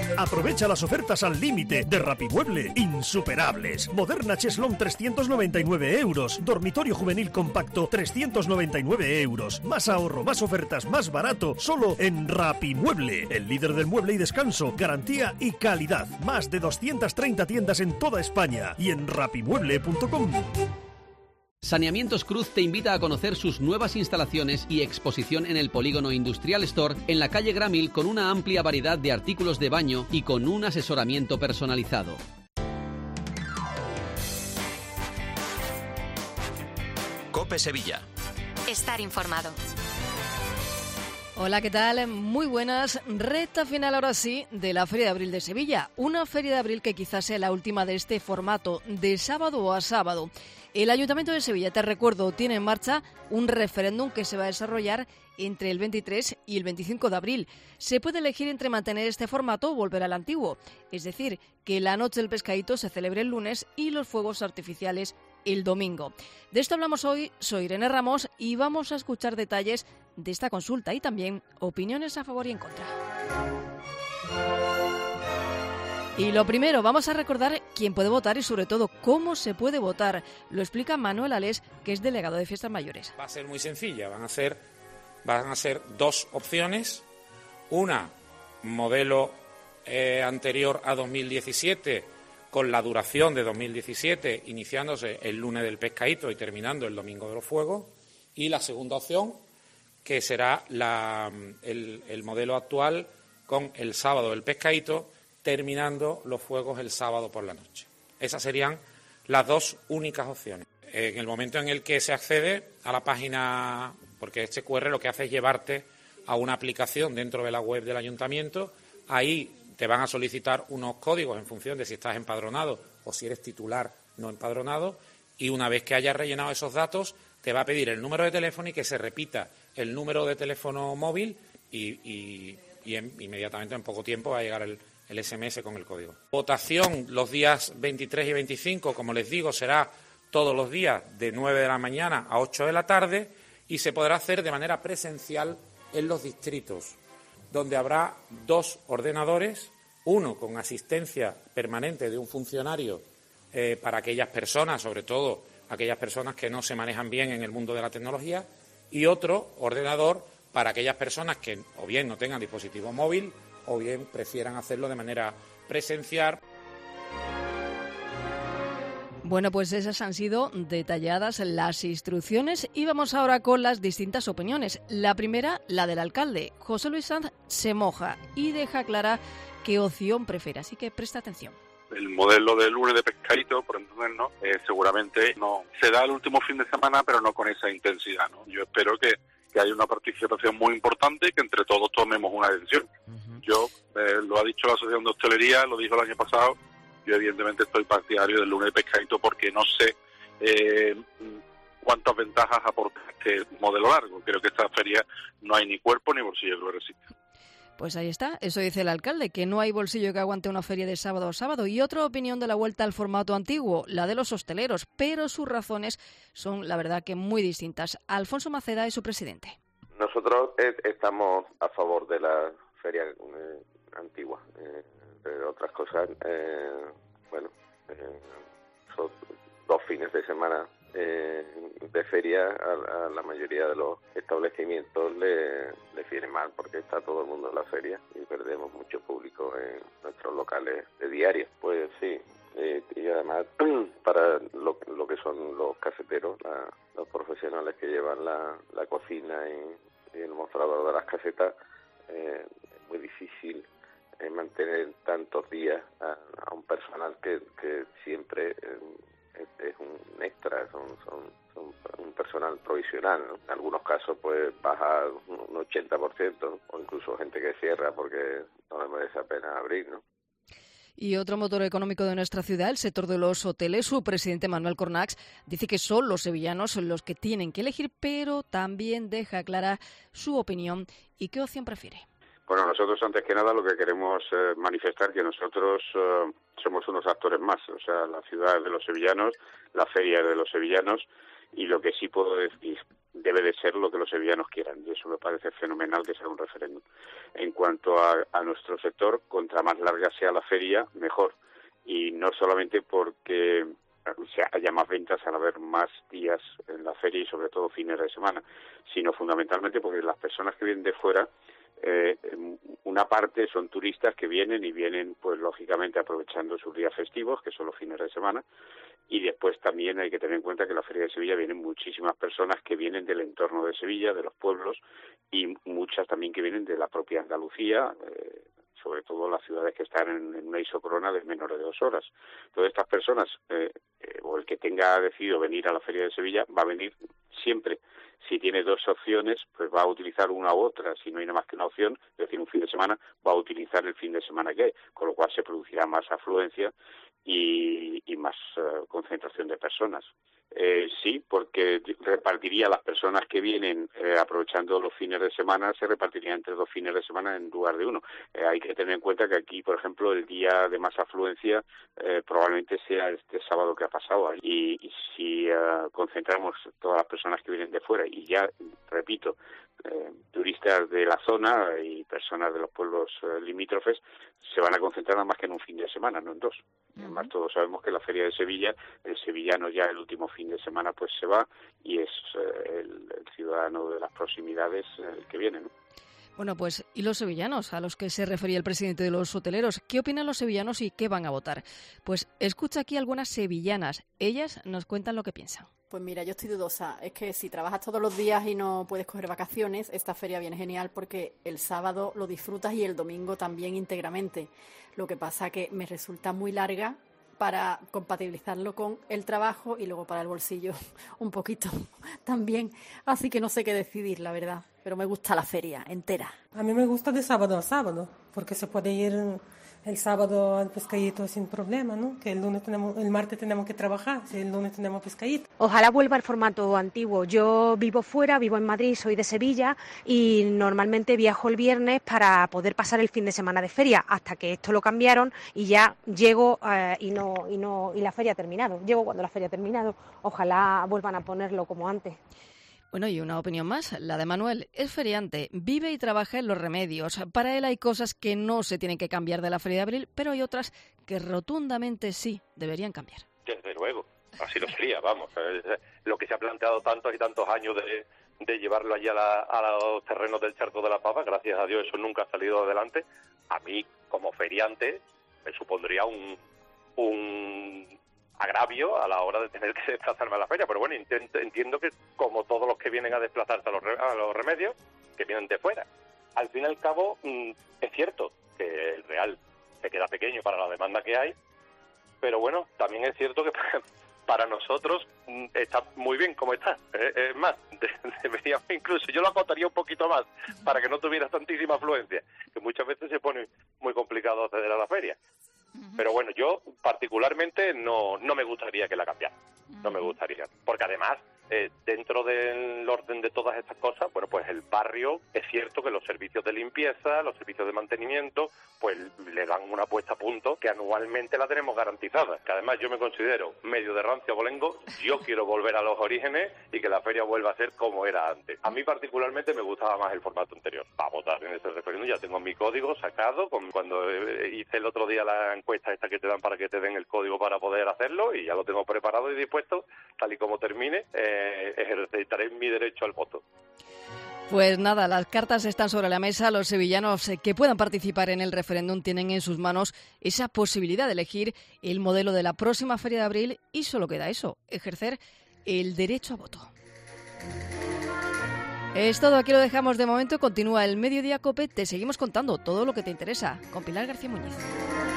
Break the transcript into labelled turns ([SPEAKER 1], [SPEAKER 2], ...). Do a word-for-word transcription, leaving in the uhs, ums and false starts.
[SPEAKER 1] Aprovecha las ofertas al límite de Rapimueble, insuperables. Moderna Cheslón trescientos noventa y nueve euros, dormitorio juvenil compacto trescientos noventa y nueve euros. Más ahorro, más ofertas, más barato, solo en Rapimueble, el líder del mueble y descanso, garantía y calidad. Más de doscientas treinta tiendas en toda España y en rapimueble punto com.
[SPEAKER 2] Saneamientos Cruz te invita a conocer sus nuevas instalaciones y exposición en el Polígono Industrial Store en la calle Gramil, con una amplia variedad de artículos de baño y con un asesoramiento personalizado.
[SPEAKER 3] COPE Sevilla.
[SPEAKER 4] Estar informado.
[SPEAKER 5] Hola, ¿qué tal? Muy buenas. Recta final ahora sí de la Feria de Abril de Sevilla. Una Feria de Abril que quizás sea la última de este formato, de sábado a sábado. El Ayuntamiento de Sevilla, te recuerdo, tiene en marcha un referéndum que se va a desarrollar entre el veintitrés y el veinticinco de abril. Se puede elegir entre mantener este formato o volver al antiguo. Es decir, que la Noche del Pescadito se celebre el lunes y los fuegos artificiales el domingo. De esto hablamos hoy, soy Irene Ramos y vamos a escuchar detalles de esta consulta y también opiniones a favor y en contra. Y lo primero, vamos a recordar quién puede votar y sobre todo cómo se puede votar. Lo explica Manuel Alés, que es delegado de Fiestas Mayores.
[SPEAKER 6] Va a ser muy sencilla, van a ser, van a ser dos opciones. Una, modelo eh, anterior a dos mil diecisiete, con la duración de dos mil diecisiete, iniciándose el lunes del Pescadito y terminando el domingo de los Fuegos. Y la segunda opción, que será la, el, el modelo actual con el sábado del Pescadito, terminando los fuegos el sábado por la noche. Esas serían las dos únicas opciones. En el momento en el que se accede a la página, porque este cu erre lo que hace es llevarte a una aplicación dentro de la web del ayuntamiento, ahí te van a solicitar unos códigos en función de si estás empadronado o si eres titular no empadronado, y una vez que hayas rellenado esos datos, te va a pedir el número de teléfono y que se repita el número de teléfono móvil y, y, y en, inmediatamente en poco tiempo va a llegar el el ese eme ese con el código. Votación los días veintitrés y veinticinco, como les digo, será todos los días de nueve de la mañana a ocho de la tarde y se podrá hacer de manera presencial en los distritos, donde habrá dos ordenadores, uno con asistencia permanente de un funcionario eh, para aquellas personas, sobre todo aquellas personas que no se manejan bien en el mundo de la tecnología, y otro ordenador para aquellas personas que o bien no tengan dispositivo móvil o bien prefieran hacerlo de manera presencial.
[SPEAKER 5] Bueno, pues esas han sido detalladas las instrucciones y vamos ahora con las distintas opiniones. La primera, la del alcalde. José Luis Sanz se moja y deja clara qué opción prefiere, así que presta atención.
[SPEAKER 7] El modelo del lunes de Pescadito, por entendernos, eh, seguramente no se da el último fin de semana, pero no con esa intensidad, ¿no? Yo espero que que haya una participación muy importante y que entre todos tomemos una decisión. Uh-huh. Yo, eh, lo ha dicho la Asociación de Hostelería, lo dijo el año pasado, yo evidentemente estoy partidario del lunes de Pescadito porque no sé eh, cuántas ventajas aporta este modelo largo. Creo que esta feria no hay ni cuerpo ni bolsillo que lo resista.
[SPEAKER 5] Pues ahí está, eso dice el alcalde, que no hay bolsillo que aguante una feria de sábado a sábado. Y otra opinión de la vuelta al formato antiguo, la de los hosteleros, pero sus razones son, la verdad, que muy distintas. Alfonso Maceda es su presidente.
[SPEAKER 8] Nosotros eh, estamos a favor de la feria eh, antigua. Eh, de otras cosas, eh, bueno, eh, son dos fines de semana Eh, de feria a, a la mayoría de los establecimientos le, le viene mal porque está todo el mundo en la feria y perdemos mucho público en nuestros locales de diario. Pues sí, eh, y además para lo, lo que son los caseteros, la, los profesionales que llevan la, la cocina y, y el mostrador de las casetas, eh, es muy difícil eh, mantener tantos días a, a un personal que, que siempre eh, es un extra, son, son, son un personal provisional, ¿no? En algunos casos pues baja un ochenta por ciento o incluso gente que cierra porque no le merece la pena abrir, ¿no?
[SPEAKER 5] Y otro motor económico de nuestra ciudad, el sector de los hoteles. Su presidente Manuel Cornax dice que son los sevillanos los que tienen que elegir, pero también deja clara su opinión y qué opción prefiere.
[SPEAKER 7] Bueno, nosotros antes que nada lo que queremos eh, manifestar que nosotros eh, somos unos actores más, o sea, la ciudad es de los sevillanos, la feria es de los sevillanos, y lo que sí puedo decir
[SPEAKER 9] debe de ser lo que los sevillanos quieran, y eso me parece fenomenal que sea un referéndum. En cuanto a, a nuestro sector, contra más larga sea la feria, mejor. Y no solamente porque o sea, haya más ventas al haber más días en la feria y sobre todo fines de semana, sino fundamentalmente porque las personas que vienen de fuera, eh, una parte son turistas que vienen y vienen pues lógicamente aprovechando sus días festivos, que son los fines de semana, y después también hay que tener en cuenta que en la Feria de Sevilla vienen muchísimas personas que vienen del entorno de Sevilla, de los pueblos, y muchas también que vienen de la propia Andalucía, eh, sobre todo las ciudades que están en, en una isocrona de menos de dos horas. Todas estas personas, eh, eh, o el que tenga decidido venir a la Feria de Sevilla, va a venir siempre. Si tiene dos opciones, pues va a utilizar una u otra. Si no hay nada más que una opción, es decir, un fin de semana, va a utilizar el fin de semana que hay, con lo cual se producirá más afluencia y, y más uh, concentración de personas. Eh, sí, porque repartiría las personas que vienen eh, aprovechando los fines de semana, se repartiría entre dos fines de semana en lugar de uno. Eh, hay que tener en cuenta que aquí, por ejemplo, el día de más afluencia eh, probablemente sea este sábado que ha pasado. Y, y si uh, concentramos todas las personas que vienen de fuera y ya, repito, eh, turistas de la zona y personas de los pueblos eh, limítrofes, se van a concentrar nada más que en un fin de semana, no en dos. Uh-huh. Además, todos sabemos que la Feria de Sevilla, el sevillano ya el último fin de semana pues se va y es eh, el, el ciudadano de las proximidades el que viene, ¿no?
[SPEAKER 5] Bueno, pues, ¿y los sevillanos a los que se refería el presidente de los hoteleros? ¿Qué opinan los sevillanos y qué van a votar? Pues escucha aquí algunas sevillanas. Ellas nos cuentan lo que piensan.
[SPEAKER 10] Pues mira, yo estoy dudosa. Es que si trabajas todos los días y no puedes coger vacaciones, esta feria viene genial porque el sábado lo disfrutas y el domingo también íntegramente. Lo que pasa que me resulta muy larga para compatibilizarlo con el trabajo y luego para el bolsillo un poquito también. Así que no sé qué decidir, la verdad. Pero me gusta la feria entera.
[SPEAKER 11] A mí me gusta de sábado a sábado, porque se puede ir el sábado al pescadito sin problema, ¿no? Que el lunes tenemos, el martes tenemos que trabajar, si el lunes tenemos pescadito.
[SPEAKER 12] Ojalá vuelva al formato antiguo. Yo vivo fuera, vivo en Madrid, soy de Sevilla y normalmente viajo el viernes para poder pasar el fin de semana de feria, hasta que esto lo cambiaron y ya llego eh, y no y no y la feria ha terminado. Llego cuando la feria ha terminado. Ojalá vuelvan a ponerlo como antes.
[SPEAKER 5] Bueno, y una opinión más, la de Manuel. Es feriante, vive y trabaja en Los Remedios. Para él hay cosas que no se tienen que cambiar de la Feria de Abril, pero hay otras que rotundamente sí deberían cambiar.
[SPEAKER 13] Desde luego, así lo sería, vamos. Lo que se ha planteado tantos y tantos años de, de llevarlo allí a, la, a los terrenos del Charco de la Pava, gracias a Dios eso nunca ha salido adelante. A mí, como feriante, me supondría un... un agravio a la hora de tener que desplazarme a la feria, pero bueno, intento, entiendo que como todos los que vienen a desplazarse a los, a los remedios, que vienen de fuera. Al fin y al cabo, mmm, es cierto que el Real se queda pequeño para la demanda que hay, pero bueno, también es cierto que para nosotros mmm, está muy bien como está. Es, es más, de, deberíamos incluso, yo lo acotaría un poquito más, para que no tuviera tantísima afluencia, que muchas veces se pone muy complicado acceder a la feria. Pero bueno, yo particularmente no no me gustaría que la cambiara, no me gustaría, porque además eh, dentro del orden de todas estas cosas, bueno, pues el barrio, es cierto que los servicios de limpieza, los servicios de mantenimiento, pues le dan una puesta a punto que anualmente la tenemos garantizada, que además yo me considero medio de rancio abolengo, yo quiero volver a los orígenes y que la feria vuelva a ser como era antes. A mí particularmente me gustaba más el formato anterior. Para votar en ese referéndum ya tengo mi código sacado, con, cuando hice el otro día la encuesta esta que te dan para que te den el código para poder hacerlo, y ya lo tengo preparado y dispuesto, tal y como termine, eh, ejercitaré mi derecho al voto.
[SPEAKER 5] Pues nada, las cartas están sobre la mesa. Los sevillanos que puedan participar en el referéndum tienen en sus manos esa posibilidad de elegir el modelo de la próxima Feria de Abril y solo queda eso, ejercer el derecho a voto. Es todo, aquí lo dejamos de momento. Continúa el Mediodía COPE, te seguimos contando todo lo que te interesa con Pilar García Muñiz.